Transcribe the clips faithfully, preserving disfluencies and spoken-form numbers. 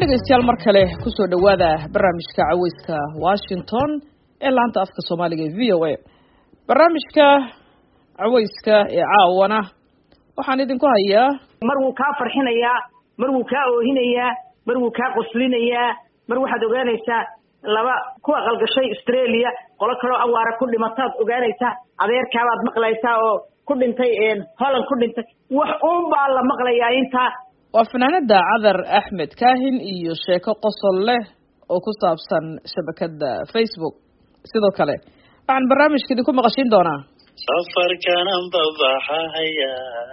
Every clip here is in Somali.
dhegeystayaal mar kale ku soo dhawaada barnaamijka caweyska Washington ee laanta afka Soomaaliga ee V O A. barnaamijka caweyska ee caawana waxaan idinku hayaa mar wuu ka farxinayaa, mar wuu ka oohinayaa, mar wuu ka qoslinayaa, mar waxaad ogaanaysaa laba ku aqalgashay Australia qolo kale oo awaara ku dhimataad ogaanaysaa adeerkaabaad maqlaysaa oo ku dhintay een Holland ku dhintay wax uun baa la maqlayaa inta waa fanaanada Cadar Axmed Kaahin iyo sheeko qosol leh oo ku saabsan shabakada Facebook. sidoo kale waxaan barnaamijkeeda ku maqashin doonaa safarkan babaxaya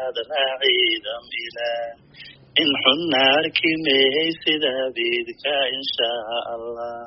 raacida mila in xunaarki meeysida bidka insha Allah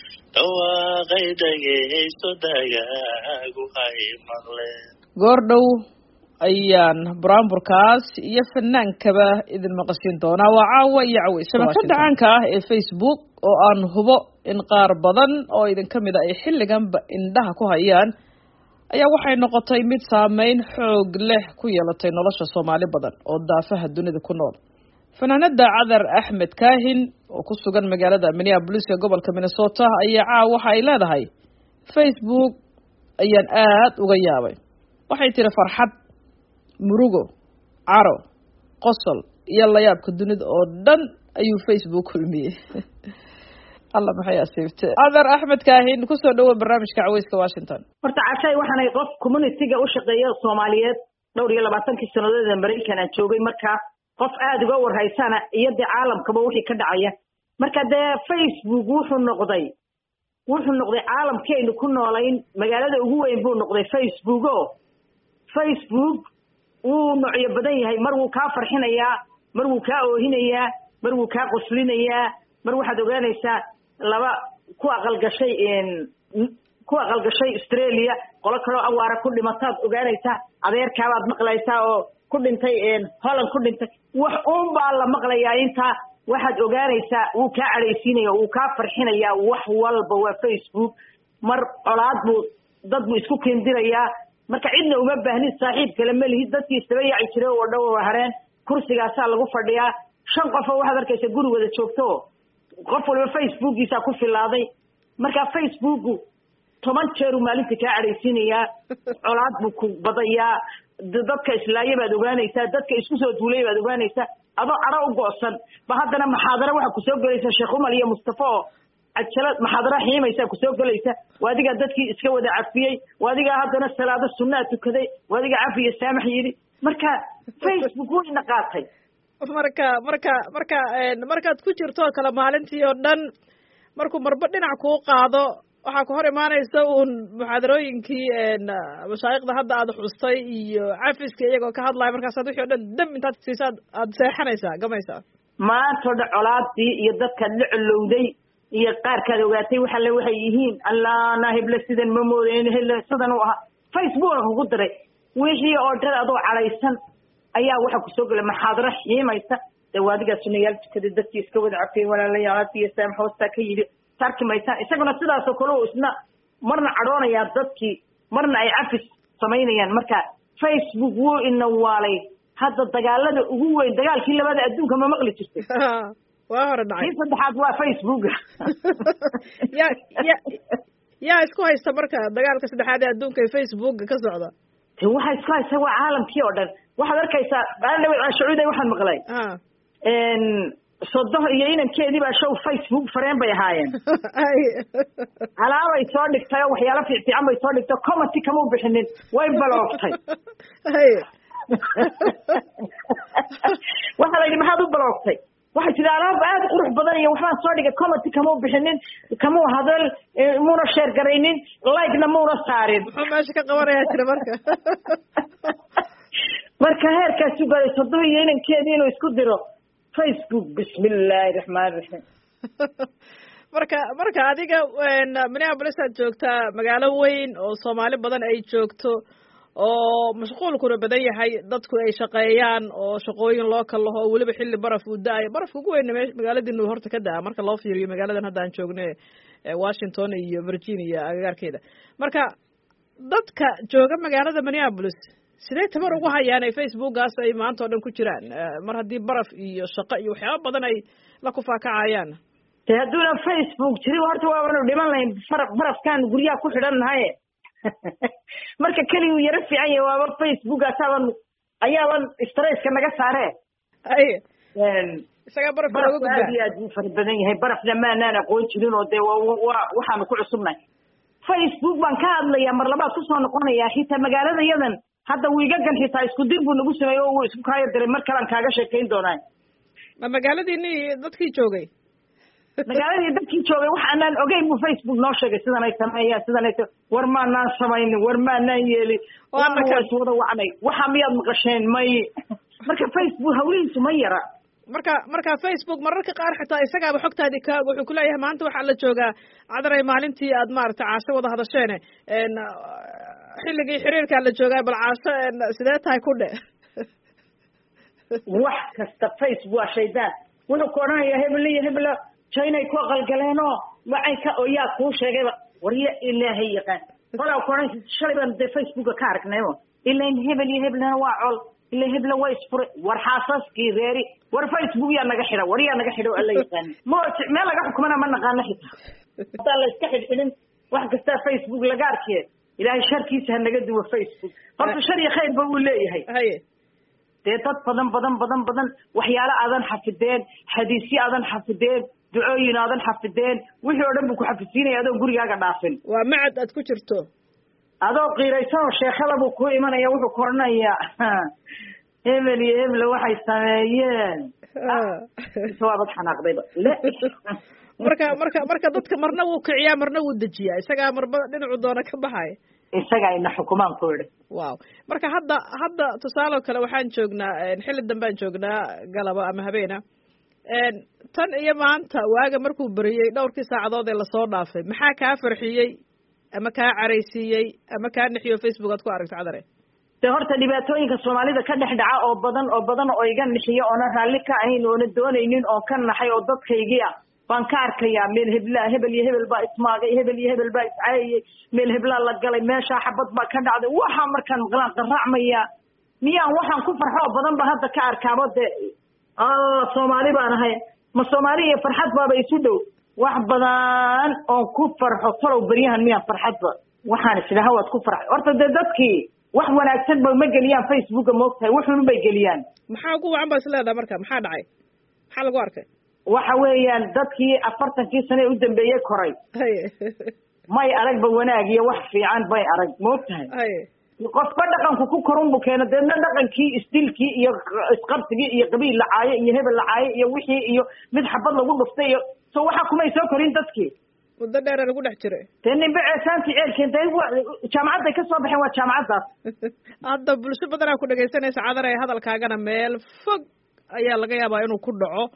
tawaaqay dhageysto dagaagu hay maqle goordhow ayaan buraanburkaas iyo fanaankaba idin maqashin doonaa waa caawa iyo caweys shabakada caanka ah ee Facebook oo aan hubo in qaar badan oo idin kamid ah ay xilliganba indhaha ku hayaan ayaa waxay noqotay mid saameyn xoog leh ku yeelatay nolosha Soomaali badan oo daafaha dunida ku nool. fanaanada Cadar Axmed Kaahin oo ku sugan magaalada Minneapolis ee gobolka Minnesota ayaa caawa waxa ay leedahay Facebook ayaan aad uga yaabay. waxay tiri farxad, murugo, caro, qosol iyo la yaabka dunida oo dhan ayuu Facebook kulmiyay. Allah maxay asiibtay. Cadar Axmed Kaahin ku soo dhawaad barnaamijka caweyska Washington. horta cashay waxaan qof community-ga u shaqeeyo Soomaaliyeed dhowr iyo labaatan sanadood ee Mareykan aan joogay marka qof aad uga warhaysana iyo de caalamkaba wixii ka dhacaya marka de Facebook wuxuu noqday wuxuu noqday caalamkeenu ku noolayn magaalada ugu weyn buu noqday Facebook oo Facebook uu noocyo badan yahay mar wuu ka farxinayaa, mar wuu ka oohinayaa, mar wuu ka qoslinayaa, mar waxaad ogaanaysaa laba ku aqalgashay een ku aqalgashay Australia qolo kale oo awaara ku dhimataad ogaanaysaa adeerkaabaad maqlaysaa oo ku dhintay een Holland ku dhintay wax uun baa la maqlayaa inta waxaad ogaanaysaa uu ka careysiinayaa uu ka farxinayaa wax walba waa Facebook mar colaad buu dad buu isku keendirayaa marka cidna uma baahnin saaxiib kale ma lihid dadkii isba yaaci jiray oo dhow hareen kursigaas lagu fadhiyaa shan qof oo waxaad arkaysaa gurigooda joogto qof walba Facebookiisa ku filaaday marka Facebook toban jeer maalintii ka careysiinayaa colaad buu ku badayaa dadka islaayay baad ogaanaysaa dadka isku soo duulay baad ogaanaysaa adoo ara u goosan ba haddana maxaadara waxa ku soo galaysa Sheekh Umar iyo Mustafa ajalad maxaadara xiimaysa ku soo galaysa waadiga dadkii iska wada cafiyay waadiga haddana salaado sunnah tukaday waadiga cafiye saamax yiri marka Facebook wuu ina qaatay marka marka marka markaad ku jirto kala maalintii oo dhan markuu marba dhinac ku qaado waxa ku hor imaanaysa uun muxaadarooyinkii een mashaayikhda hadda aad xustay iyo cafiska iyagoo ka hadlay markaas aad wixii oo dhan dam intaad siisaad aad seexanaysaa gamaysaa maanta colaadii iyo dadka la culowday iyo qaarkaad ogaatay waxa la waxay yihiin Allah naahibla sidan ma moodeen hela sidan u aha Facebook ugu diray wixii oo dad adoo calaysan ayaa waxa ku soo galay maxaadara xiimaysa dawaadiga sunniyal tukada dadkii iska wada cafay walaalayaal iyo saam hoosta ka yiri tarkimaysa isaguna sidaas oo kale oo isna marna caroonaya dadkii marna ay cafis sameynayaan marka Facebook wuu ina waalay hadda dagaalada ugu weyn dagaalkii labada adduunka ma maqli jirtay waa hore dhacay saddexaad waa Facebook ya ya ya isku haysta marka dagaalka saddexaad ee adduunka ee Facebook ka socda te waxa isku haysta waa caalamkii oo dhan waxaad arkaysaa baan shucuuday waxaan maqlay een sodoh iyo inankeedii baa show Facebook fareen bay ahaayeen alaabay soo dhigtay waxyaalo fiican bay soo dhigtay comment kama u bixinin way blockay waxa la yidhi maxaad u blockay waxa jira alaab aad qurux badan iyo waxaan soo dhigay comment kama u bixinin kama u hadal muuna share gareynin like na muuna saarin wuxuu meesha ka qabanayaa jira marka marka heerkaas u galay sodoh iyo inankeedii inuu isku diro Facebook bismillahir rahmanir rahim marka marka adiga Minneapolis aad joogtaa magaalo weyn oo Soomaali badan ay joogto oo mashquulkuna badan yahay dadku ay shaqeeyaan oo shaqooyin loo kala laho waliba xilli baraf u daay barafku ugu weyn magaaladiinu horta ka daa marka loo fiiriyo magaaladan hadda aan joognay Washington iyo Virginia agagaarkeeda marka dadka jooga magaalada Minneapolis sidee tabar ugu hayaan ay facebookaas ay maanta oo dhan ku jiraan mar haddii baraf iyo shaqo iyo waxyaaba badan ay la kufaakacayaan dee hadduuna facebook jirin horta waabanu dhiman lahayn fara barafkaan guryaha ku xidhan nahaye marka keliguu yaro fiican yahay waaba facebookaasaban ayaaban stresska naga saare ay isagaa barafka looga gudbaa aad iyo aad buu fara badan yahay barafna maanaan aqoon jirin oo dee wa waxaanu ku cusubnahay facebook baan ka hadlayaa mar labaad kusoo noqonayaa xitaa magaalada yadan hadda wiigagan xitaa isku dir buu nagu sameeyey oo wuu isku kaayo diray mar kalean kaaga sheekayn doonaa ma magaaladiini dadkii joogay magaaladii dadkii joogay wax aanaan ogeyn buu facebook noo sheegay sidan ay sameeyaan sidan ay war maanaan samaynin war maanaan yeelin waana waa iswada wacnay waxa miyaad maqasheen may marka facebook hawlihiisu ma yara marka marka facebook mararka qaar xitaa isagaaba xogtaadii kaaga wuxuu kuleeyahay maanta waxaa la joogaa cadaray maalintii aad maaragtay caasho wada hadasheene xilligii xiriirkaa la joogaa bal caasho sidee tahay ku dhe wax kasta facebook waa shaydaan wuxuu ku odhanayaa hebel iyo hebla jainay ku aqalgaleenoo wacanka oo yaa kuu sheegayba warya ilaahay yaqaan kolaa ku odhan shalay baan dee facebooka ka aragnaybo ilain hebel iyo heblana waa col ila hebla waa isfuray war xaasaskii reeri war facebook yaa naga xidha war yaa naga xidha alla yaqaan ma meel laga xukumana ma naqaano xitaa hadaa la iska xidhxidhin wax kastaa facebook laga arkee ilaahay sharkiisa ha naga duwo facebook horta shar iyo khayr ba uu leeyahay haye dee dad badan badan badan badan waxyaalo aadan xafideen xadiisyo aadan xafideen ducooyin aadan xafideen wixii oo dhan buu ku xafidsiinaya adoo gurigaaga dhaafin waa macad aad ku jirto adoo qiiraysan oo sheekada buu ku imanaya wuxuu ku odhanayaa hebel iyo hebla waxay sameeyeen waabad xanaaqdayba marka marka marka dadka marna wuu kiciyaa marna wuu dejiyaa isagaa marba dhinacu doona ka baxaya isagaa ina xukumaan ku idhi wow marka hadda hadda tusaale oo kale waxaan joognaa xilli dambaan joognaa galaba ama habeena tan iyo maanta waaga markuu beriyey dhowrkii saacadood ee lasoo dhaafay maxaa kaa farxiyey ama kaa caraysiiyey ama kaa nixiyo facebook aad ku aragto cadare de horta dhibaatooyinka soomaalida ka dhex dhaca oo badan oo badan oo iga nixiyo oona raalli ka ahayn oona doonaynin oo ka naxay oo dadkaygii ah baan ka arkayaa meel heblaa hebel iyo hebel baa ismaagay hebel iyo hebel baa iscaayayey meel heblaa la galay meeshaa xabad baa ka dhacday waxaa markaan maqlaan qaraacmayaa miyaan waxaan ku farxo oo badan ba hadda ka arkaabo de soomaali baan ahay ma soomaali iyo farxad baaba isu dhow wax badan oon ku farxo talow beryahan miyaan farxadba waxaan isdhaha waad ku farxay horta dee dadkii wax wanaagsan ba ma geliyaan facebooka moogtahay wuxuun bay geliyaan maxaa ugu wacan ba is leedahay marka maxaa dhacay maxaa lagu arkay waxa weeyaan dadkii afartankii sane u dambeeyey koray may aragba wanaag iyo wax fiican bay arag moogtahay qofba dhaqanku ku korun bu keena deedna dhaqankii isdilkii iyo isqabsigii iyo qabiil lacaaye iyo hebel lacaaye iyo wixii iyo mid xabad lagu dhuftay iyo so waxa kumay soo korin dadkii muddo dheera lagu dhex jiray dee ninba ceesaantii ceelkeen de jaamacadday ka soo baxeen waa jaamacaddaas hadda bulsho badanaa ku dhegaysanaysa cadar ee hadalkaagana meel fog ayaa laga yaabaa inuu ku dhaco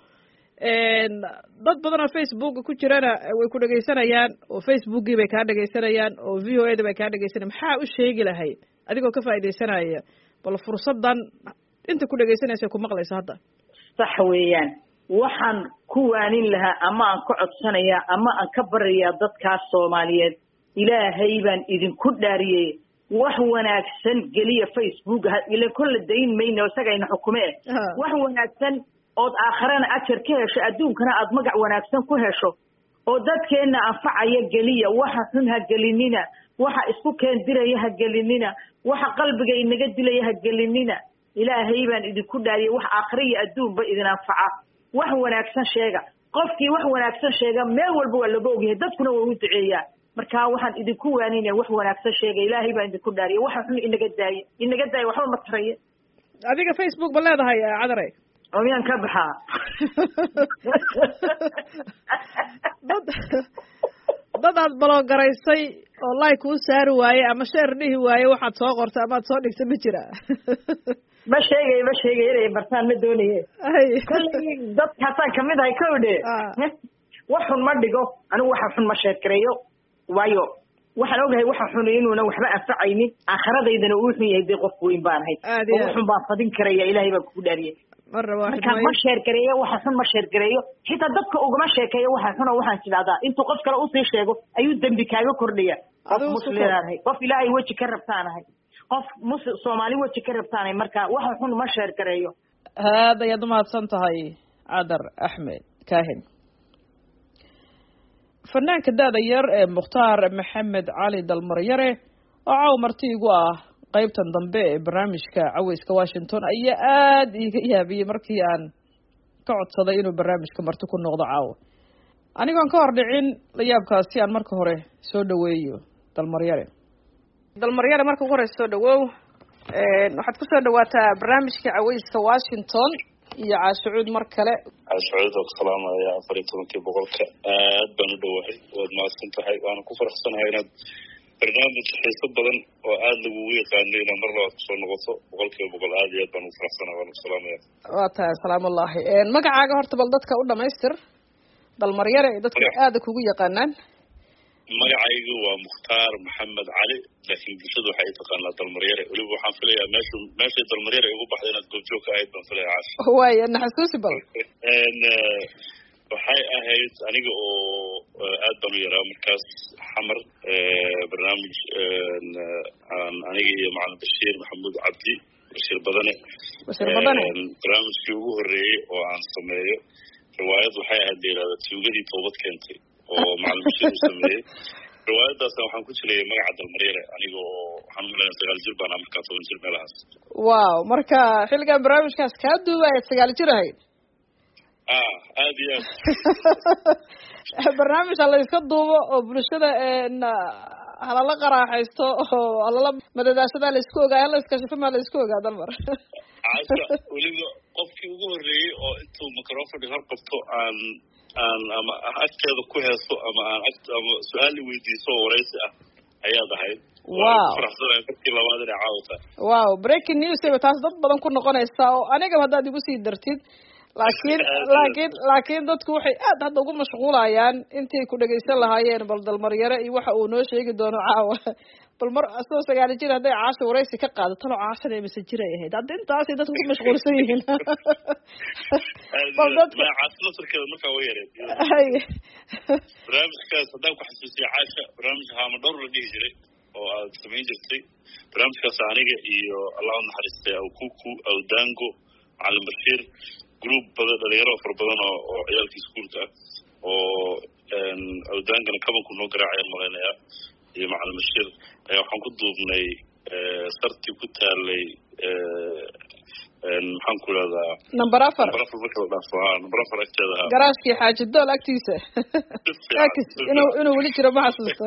dad badan oo facebooka ku jirana way ku dhegaysanayaan oo facebookii bay kaa dhegaysanayaan oo v o a da bay kaa dhegaysanayaan maxaa u sheegi lahayd adigoo ka faaidaysanaya bal fursadan inta ku dhegaysanaysa ku maqlayso hadda sax weeyaan waxaan ku waanin lahaa ama aan ka codsanayaa ama aan ka barayaa dadkaas soomaaliyeed ilaahay baan idinku dhaariyey wax wanaagsan geliya facebook ila kolle dayn mayno isagayna xukume wax wanaagsan ood aakharana ajar ka hesho adduunkana aad magac wanaagsan ku hesho oo dadkeenna anfacaya geliya waxa xun ha gelinina waxa isku keendiraya ha gelinina waxa qalbiga inaga dilaya ha gelinina ilaahay baan idinku dhaariyey wax aakhira iyo adduunba idin anfaca wax wanaagsan sheega qofkii wax wanaagsan sheega meel walba waa laga ogyahay dadkuna waa u duceeyaa marka waxaan idinku waaninaya wax wanaagsan sheega ilaahay baan idinku dhaariyey waxa xun inaga daaya inaga daaya waxba ma taraya adiga facebook ba leedahay cadaray oo miyaan ka baxaa dad dad aad balogaraysay oo like uu saari waaye ama sheer dhihi waaye waxaad soo qortay amaad soo dhigtay ma jira ma sheegay ma sheegay inay bartaan ma doonaye kolley dadkaasaan kamid ahay kowdhe wax xun ma dhigo anigu waxa xun ma sheekareeyo waayo waxaan ogahay waxa xun inuuna waxba anfacaynin aakhiradaydana uu xun yahay dee qof weyn baan ahay oo xun baan fadin karaya ilaahay baan kugu dhaariyey markaan ma sheergareeyo waxa xun ma sheergareeyo xitaa dadka ugama sheekeeyo waxa xun oo waxaan tidhahdaa intuu qof kale usii sheego ayuu dembi kaaga kordhaya qof muslimaan ahay qof ilaahay weji ka rabtaan ahay qof mus soomaali weji ka rabtaanay marka waxa xun ma sheer gareeyo aad ayaad umahadsan tahay cadar axmed kaahin. fanaanka da-da yar ee mukhtaar maxamed cali dalmaryare oo caaw marti igu ah qaybtan dambe ee barnaamijka caweyska washington ayaa aada iiga yaabiyey markii aan ka codsaday inuu barnaamijka marti ku noqdo caawa. anigoon ka hor dhicin layaabkaasi aan marka hore soo dhaweeyo dalmaryare. dalmaryare marka ugu horeysa soo dhawow. waxaad kusoo dhawaataa barnaamijka caweyska washington iyo caashucuud mar kale. caashucuud oo salaamaya afar iyo tobankii boqolka aad baan u dhowahay waad mahadsan tahay waana ku faraxsanahay inaad barnaamij xiiso badan oo aada lagugu yaqaanay inaad mar labaad kusoo noqoto boqolkiiba boqol aad iyo aad baan ugu faraxsanahay waan ku salaamaya. waa tahay salaamullahi. magacaaga horta bal dadka u dhamaystir dalmaryare dadka aada kugu yaqaanaan. magacaygu waa mukhtaar maxamed cali laakiin bulshada waxay taqaanaa dalmaryare weliba waxaan filayaa meeshu meeshay dalmaryare ugu baxday inaad goobjoog ka ahayd baan filaya caash. waaya naxasuusi bal. waxay ahayd aniga oo aad baan u yaraa markaas xamar barnaamij aan aniga iyo macalin bashiir maxamuud cabdi bashiir badane bashiir badane barnaamijkii ugu horreeyey oo aan sameeyo riwaayad waxay ahayd la yidhahda tuugadii toobad keentay oo macalin bashiir uu sameeyey. riwaayadaasna waxaan ku jilayay magaca dalmaryare aniga oo waxaan umaleynaya sagaal jir baan markaa toban jir meelahaas. wow marka xilligan barnaamijkaas kaa duubayaad sagaal jir ahayd. ah aad iyo aad barnaamij hala iska duubo oo bulshada halala qaraaxaysto oo halala madadaashadaa la isku ogaa hala iskashifamaa la isku ogaa dalmar. caasha weliba qofkii ugu horreeyey oo intuu microphone hor qabto aan aan ama agteeda ku heeso ama aan ama su-aal i weydiiso oo waraysi ah ayaad ahayd. wow faraxsanahay markii labaad inay caawata. wow breaking news ayba taas dad badan ku noqonaysaa oo anigaba haddaad igu sii dartid laakiin laakiin laakiin dadku waxay aad hadda ugu mashquulayaan intay ku dhagaysan lahaayeen bal dalmaryare iyo waxa uu noo sheegi doono caawa. bal mar asoo sagaal jir hadday caasha waraysi ka qaadato talo caashana mise jir ay ahayd hadda intaasay dadku ku mashquulsan yihiin. bal dadka caasnasarkeeda markaa way yareed. barnaamijkaas haddaan ku xasuusiya caasha barnaamij haama dhowr la dhihi jiray oo aad samayn jirtay. barnaamijkaas aniga iyo allah u naxariistay awkuku awdango macalin bashiir group badan dhalinyaro fara badan oo oo ciyaalkii iskuulka ah oo awdaangana kabanku noo garaacayaan malaynaya iyo macalin bashiir ayaa waxaan ku duubnay sarti ku taalay maxaan ku idhahdaa number afar number afar marka la dhaafo ha number afar agteeda ha garaashkii xaaji dool agtiisa inuu inuu weli jiro ma xasuusto.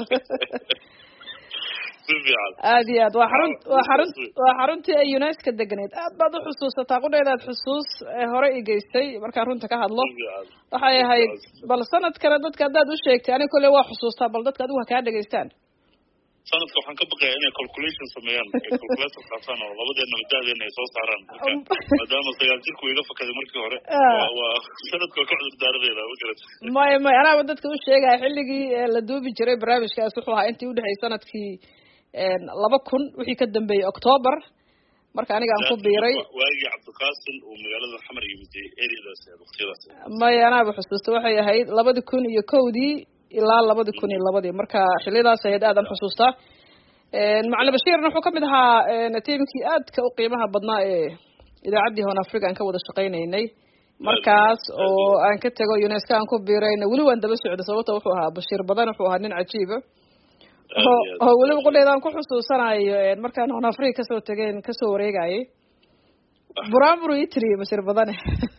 aad iyo aad waa xarun waa xarun waa xaruntii ay unesco deganeed aad baad u xusuusataa qudheedaad xusuus hore i geystay markaan runta ka hadlo waxay ahayd bal sanadkana dadka haddaad u sheegtay aniga kolley waa xusuustaa bal dadka adigu ha kaa dhegaystaan. sanadka waxaan ka baqayaa inay calculation sameeyaan calculator qaataan oo labadeena madaadeena ay soo saaraan maadaama sagaal jirku iga fakaday markii hore waa sanadka ka cudur daaradeeda ma garat. maya maya anaaba dadka u sheegaya xilligii la duubi jiray barnaamijkaas wuxuu ahaa intii udhexeysay sanadkii laba kun wixii ka dambeeyey octoobar marka aniga aan ku biiray waagii cabdiqaasin uu magaalada xamar yimid ereadaas waqtiyadaas. maya anaaba xusuusta waxay ahayd labadi kun iyo kowdii ilaa labadi kun iyo labadii marka xiliyadaas ahayd aadaan xusuustaa. macalin bashiirna wuxuu kamid ahaa tiimkii aadka u qiimaha badnaa ee idaacaddii hoon africa aan ka wada shaqaynaynay markaas oo aan ka tego unesco aan ku biirayna weli waan daba socday sababta wuxuu ahaa bashiir badan wuxuu ahaa nin cajiiba oo weliba qudheedaan ku xusuusanayo markaan hoon africa kasoo tegeen kasoo wareegayay buraanburu ii tiriye bashiir badane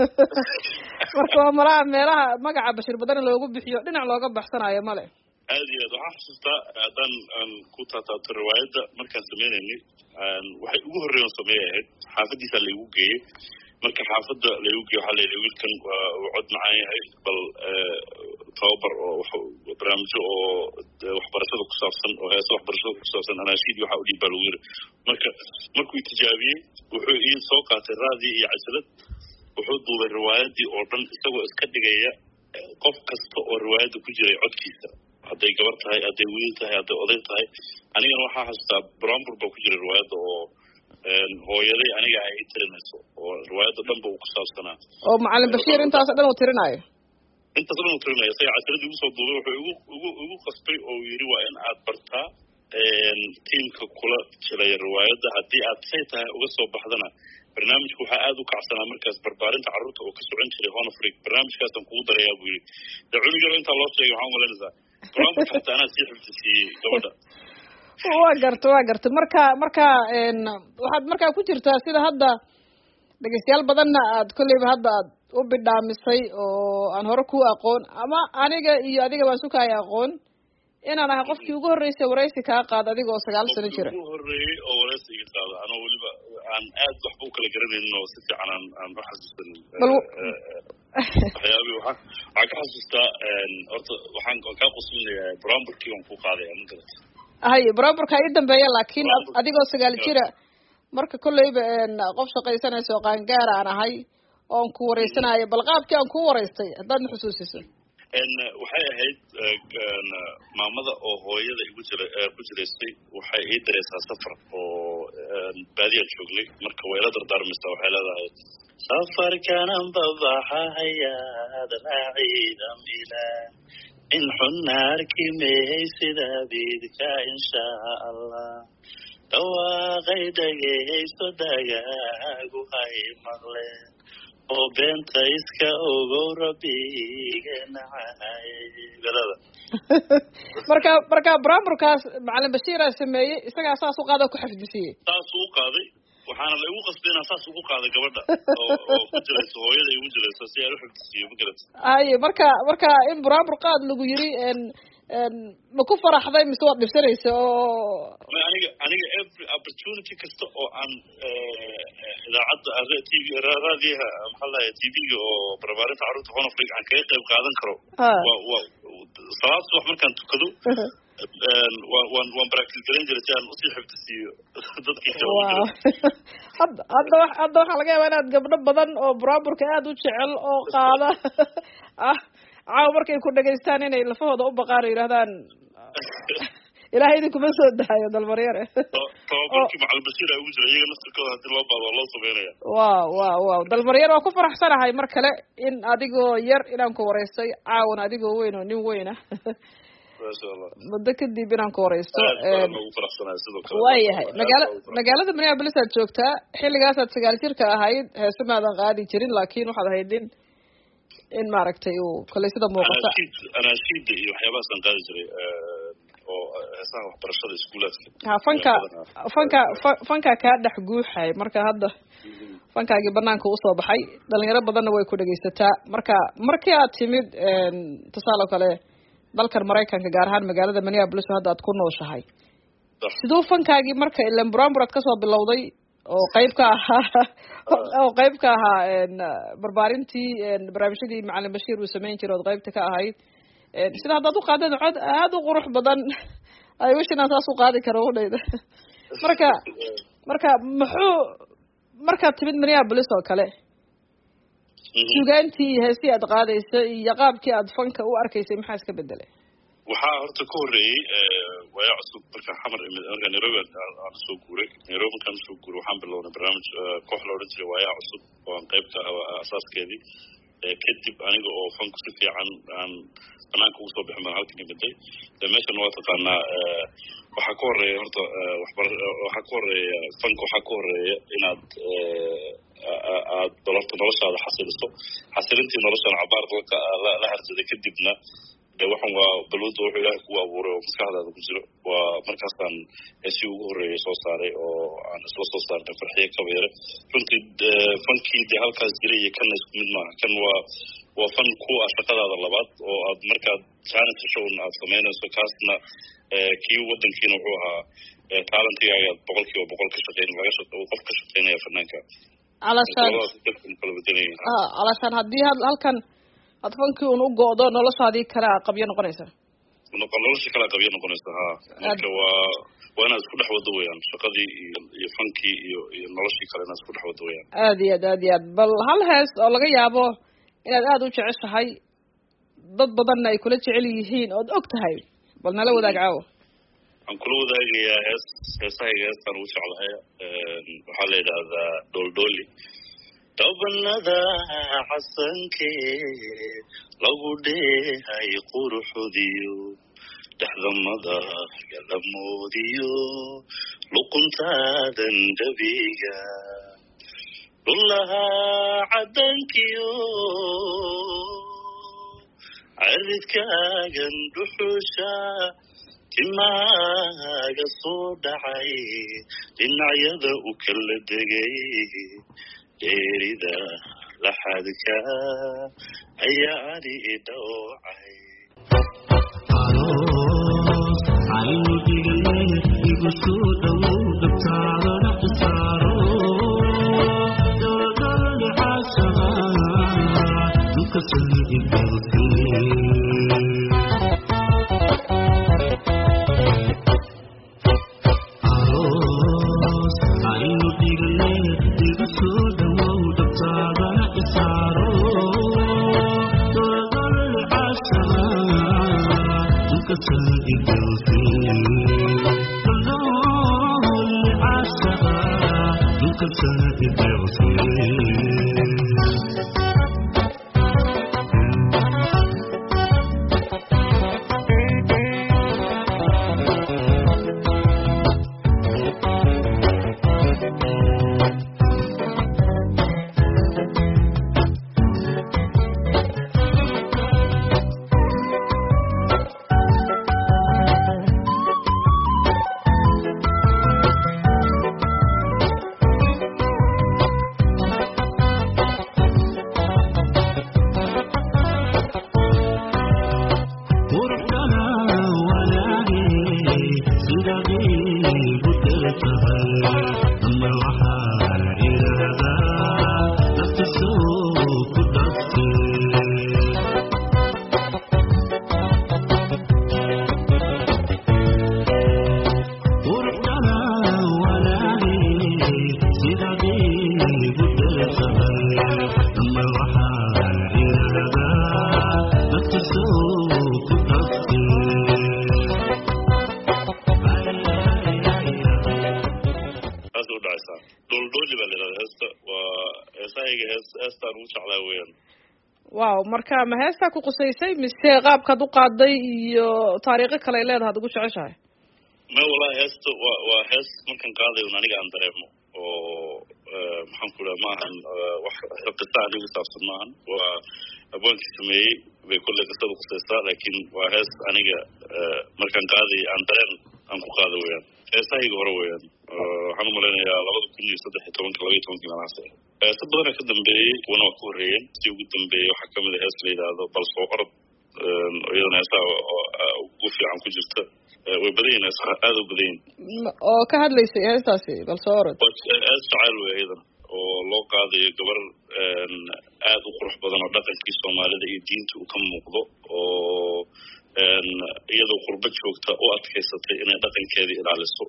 marka waa malaha meelaha magaca bashiir badane loogu bixiyo dhinac looga baxsanayo male. aad iyo aad waxaan xusuustaa haddaan aan ku taataabto riwaayadda markaan sameynaynay waxay ugu horreeyan sameeyay ahayd xaafadiisaa laygu geeyey marka xaafadda laygu geeye waxaa layidhi wiilkan waa uu cod macaan yahay bal tababar oo barnaamijyo oo waxbarashada ku saabsan oo heesa waxbarashada ku saabsan anaashiidii waxaa u dhiib baa lagu yiri marka markuu itijaabiyey wuxuu ii soo qaatay raadii iyo cajalad wuxuu duubay riwaayadii oo dhan isagoo iska dhigaya qof kasta oo riwaayadda ku jiray codkiisa hadday gabar tahay hadday wiil tahay hadday oday tahay anigana waxaa xasuustaa brambur baa ku jira riwaayadda oo hooyaday aniga ay tirinayso oo riwaayadda dhanba uu ku saabsanaa oo macalin bashiir intaas dhan uu tirinayo intaas dhan uu tirinayo isaga cajaladii ugu soo duubay wuxuu igu igu igu qasbay oo yidhi waa in aad bartaa tiimka kula jiray riwaayadda haddii aad say tahay uga soo baxdana barnaamijku waxaa aada u kacsanaa markaas barbaarinta carruurta oo ka socon jiray Horn Africa barnaamijkaasaan kugu darayaa buu yidhi dee cunugaba intaa loo sheegay waxaan umalaynaysaa barnaamijka hataa anaa sii xifdisiiyey gabadha waa garta waa garta marka marka waxaad markaa ku jirtaa sida hadda dhegeystayaal badanna aad kolleyba hadda aad u bidhaamisay oo aan hore ku aqoon ama aniga iyo adiga baan sukaya aqoon inaan ahay qofkii ugu horreysay waraysi kaa qaada adiga oo sagaal sano jira ugu horreeyey oo waraysi iga qaada anoo weliba aan aad waxba u kala garanaynin oo si fiican aan aan u xasuusanin waxyaabii waxaa waxaan ka xasuustaa horta waxaan kaa qusulinayaa bramburkii aan ku qaadaya ma garata hay bramburka ii dambeeya laakiin adigoo sagaal jira marka kolleyba qof shaqaysanaysa oo qaangaara aan ahay oon ku wareysanayo bal qaabkii aan ku wareystay haddaad ma xusuusiso waxay ahayd maamada oo hooyada igu jira ku jiraysay waxay ii dareysaa safar oo baadiyaan joognay marka way ila dardaarmaysaa waxay leedahay safarkanan babaxahayaad raaciidam ilaa in xunna arki mehay sida bidka inshaa allah dhawaaqay dhageyso dhagaagu hay maqleen oo beenta iska ogow rabbigenahay galada marka marka bramburkaas macalin bashiira sameeyey isagaa saas u qaada ku xafdisiyey saas u qaaday waxaana la igu qasbay inaan saas ugu qaaday gabadha oo oo ku jirayso hooyada igu jirayso si aan u xafdisiyo ma garata ay marka marka in brambur qaad lagu yiri ma ku faraxday mise waad dhibsanaysa oo aniga aniga every opportunity kasta oo aan idaacadda t v raadiyaha maxaa la t v-ga oo barbaarinta carruurta Horn Africa aan kaga qayb qaadan karo waa waa salaad subax markaan tukado waan waan practice garan jiray si aan usii xifdisiiyo dadkii kale hadda hadda hadda waxaa laga yaabaa inaad gabdho badan oo bramburka aada u jecel oo qaada ah caawa markay ku dhegaystaan inay lafahooda u baqaan oo yidhahdaan ilaahay idinkuma soo dahayo dalmaryare tababarkii macalin bashiir aa ugu jira iyaga naftirkooda hadii loo baado waa loo sameynaya wow wow wow dalmaryar waa ku faraxsanahay mar kale in adigoo yar inaan ku wareystay caawana adigoo weyn oo nin weyn ah masha allah muddo kadib inaan ku wareysto waayahay magaala magaalada Minneapolis aad joogtaa xilligaasaad sagaal jirka ahayd heese maadan qaadi jirin laakiin waxaad ahayd in in maaragtay uu kale sida muuqata anaashiida iyo waxyaabahaasaan qaadi jiray oo heesaha waxbarashada iskuulaadka ha fanka fanka fanka kaa dhex guuxay marka hadda fankaagii banaanka usoo baxay dhalinyaro badanna way ku dhegaysataa marka markii aad timid tusaale kale dalkan Mareykanka gaar ahaan magaalada Minneapolis hadda aad ku nooshahay sidoo fankaagii marka ilan brambur aad kasoo bilowday oo qayb ka ahaa oo qayb ka ahaa barbaarintii barnaamijyadii macalin bashiir uu sameyn jiray oo qaybta ka ahayd sida haddaad u qaadeen cod aada u qurux badan ay wishinaan saas u qaadi karo udhayda marka marka muxuu markaad timid Minneapolis oo kale sugaantii heestii aad qaadaysa iyo qaabkii aad fanka u arkaysay maxaa iska bedelay waxaa horta ka horreeyey waayaa cusub markaan xamar imid markaan nairobi aan soo guuray nairobi markaan soo guuray waxaan bilownay barnaamij koox la odhan jiray waayaa cusub oo aan qayb ka ah asaaskeedii kadib aniga oo fanku si fiican aan banaanka ugu soo bixin baan halkan imiday meeshana waa taqaanaa waxaa ka horreeya horta waxbar waxaa ka horreeya fanka waxaa ka horreeya inaad aad dolarta noloshaada xasiliso xasilintii noloshana cabaar dalka la harsaday kadibna de waxan waa balwada wuxuu ilaahay kugu abuuray oo maskaxdaada ku jiro waa markaasaan heesii ugu horreeyay soo saaray oo aan isla soo saarnay farxiye kabeere runtii fankii dee halkaas jiray iyo kanna isku mid maaha kan waa waa fan ku ah shaqadaada labaad oo aad markaad challenge shown aad samaynayso kaasna kii wadankiina wuxuu ahaa talentigaaga aad boqol kiiba boqol ka shaqeyn laga qof ka shaqeynaya fanaanka alashaan alashaan haddii halkan aad fankii un u go'do noloshaadii kale a qabyo noqonaysa nolosha kale a qabyo noqonaysa ha marka waa waa inaad isku dhex wado weyaan shaqadii iyo iyo fankii iyo iyo noloshii kale inaad isku dhex wado weyaan aad iyo aad aad iyo aad bal hal hees oo laga yaabo inaad aada u jeceshahay dad badanna ay kula jecel yihiin ood og tahay bal nala wadaag caawo waxaan kula wadaagayaa hees heesahayga heestaan ugu jeclahay waxaa la yidhaahdaa dooldhooli dhabanada xasankee lagu dheehay quruxdiyo daxdamada galamoodiyo luquntadan dabiga lullaha cadankiyo caridkaagan dhuxusha timaaga soo dhacay dhinacyada u kala degay dheerida laxadka ayaa ani idhowcay aynu digale igu soo dhowow dabtaadana xisaaro dowladalli caashaqa duka saliidalke aynu digale igu soo dhowow dabtaadana xisaaro dowladalli caashaqa duka saliidalke wow marka ma heestaa ku qusaysay mise qaabkaad u qaaday iyo taariikho kale ay leedahay ad ugu jeceshahay ma wallahi heesta waa waa hees markaan qaadayo aniga aan dareemo oo maxaan ku dhaha maahan wax qisa anigu saabsan maahan waa abwaankii sameeyey bay kolley qisada qusaysaa laakiin waa hees aniga markaan qaadayo aan dareen aan ku qaado weyaan heesahayga hore weyaan waxaan u malaynayaa labada kun iyo saddex iyo tobanka laba iyo tobankii meelahaas heesa badana ka dambeeyey kuwana waa ka horreeyeen si ugu dambeeyey waxaa kamid a hees la yidhaahdo bal soo orod iyadana heesaha ugu fiican ku jirta way badan yihin heesaha aada u badan yihin oo ka hadlaysay heestaasi bal soo orod hees jacayl wey iyadana oo loo qaadayo gabar aada u qurux badan oo dhaqankii soomaalida iyo diinta uu ka muuqdo oo iyadoo qurbo joogta u adkaysatay inay dhaqankeedii ilaaliso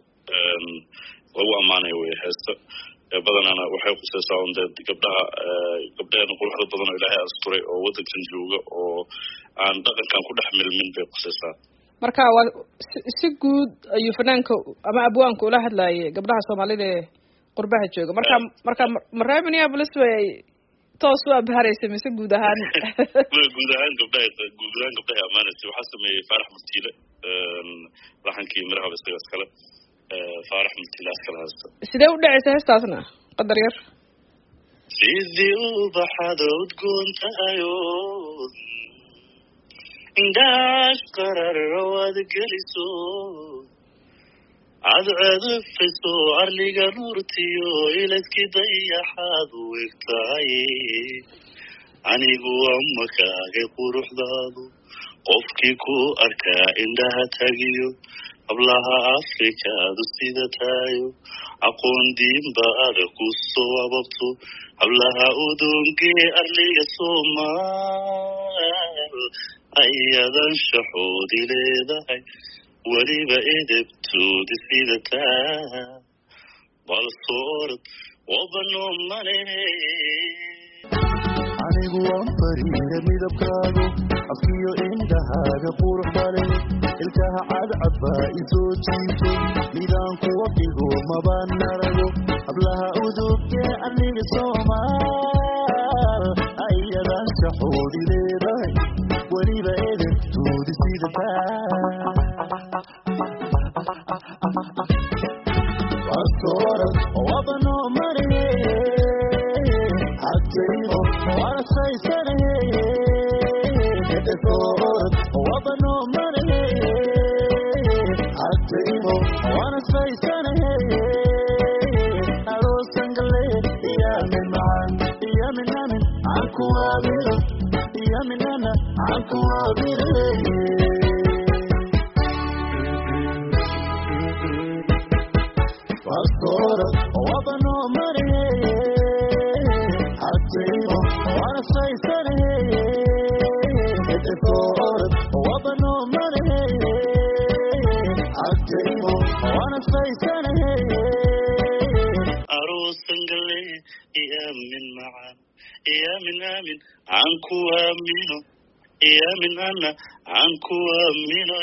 lagu ammaanayo wey heesta badanana waxay khusaysaa un dee gabdhaha gabdhahena quruxda badan oo ilaahay asturay oo waddankan jooga oo aan dhaqankan ku dhex milmin bay khusaysaa marka waa si guud ayuu fanaanka ama abwaanka ula hadlayay gabdhaha soomaalida ee qurbaha jooga marka marka maree minneapolis way toos u abharaysa mise guud ahaan guud ahaan gabdhaha guud ahaan gabdhaha amaanaysa waxaa sameeyey faarax murtiile laxankii mirahaba isaga iskale faarax murtiile iskale heesta sidee u dhacaysa heestaasna qadar yar sidii ubaxada udgoon tahayo indhaas qararo aad geliso cadcedfiso arliga nuurtiyo iladkii dayaxaad u egtahay anigu ama kaagay quruxdaadu qofkii ku arkaa indhaha tagiyo hablaha afrikaadu sida tayo aqoon diinba ada ku soo ababto hablaha udongee arliga soomaal ayadan shaxoodi leedahay weliba edebtoodi sida taa bal soorad wabanoo male anigu waan fariira midabkaagu afkiyo indhahaaga qurux bale ilkaha cadcad baa isoo jiito midaan kuwa dhigo mabaan narago hablaha udugee arliga soomaal ayadan shaxoodi leedahay weliba edebtoodi sida taa Pastora, wabano mare, hatimo, wana say sare. Pastora, wabano mare, hatimo, wana say sare. Aro sangale, ya min man, ya min namin, aku abira, ya min nana, aku abira. Pastora, wabano mare, hatimo, wana say sare. Pastora, wabano mare, hatimo, wana say sare. Aro sangale, ya min ma'an, ya min amin, anku amino, ya min anna, anku amino.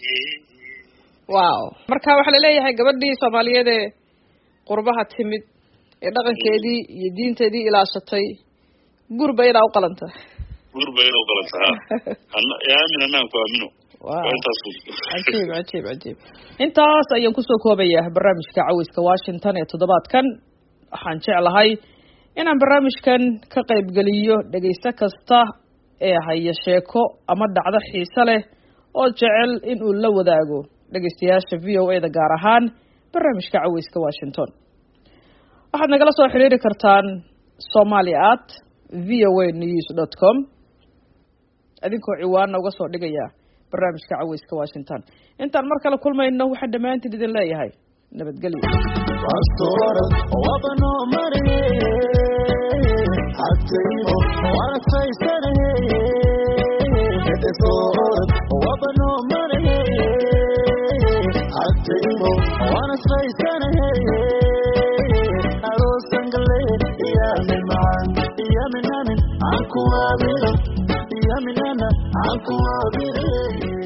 wow marka waxa la leeyahay gabadhii Soomaaliyeed ee qurbaha timid ee dhaqankeedii iyo diinteedii ilaashatay gurba ila u qalanta gurba ila u qalanta anna yaa min anna ku amino ajiib ajiib ajiib intaas ayaan ku soo koobayaa barnaamijka Cawayska Washington ee toddobaadkan waxaan jeclahay inaan barnaamijkan ka qayb galiyo dhageysta kasta ee haya sheeko ama dhacdo xiiso leh oo jecel in uu la wadaago dhageystayaasha V O A da gaar ahaan barnaamijka Cawayska Washington waxaad nagala soo xiriiri kartaan somali at v o a news dot com adinkoo ciwaan uga soo dhigaya barnaamijka Cawayska Washington intaan mar kale kulmayno waxaan dhamaantiin idin leeyahay nabadgelyo Pastora, wabano mare, hatimo, wana say sare. Pastora, wabano mare, hatimo, wana say sare. Aro sangale, ya min man, ya min namin, aku abira, ya min nana, aku abira.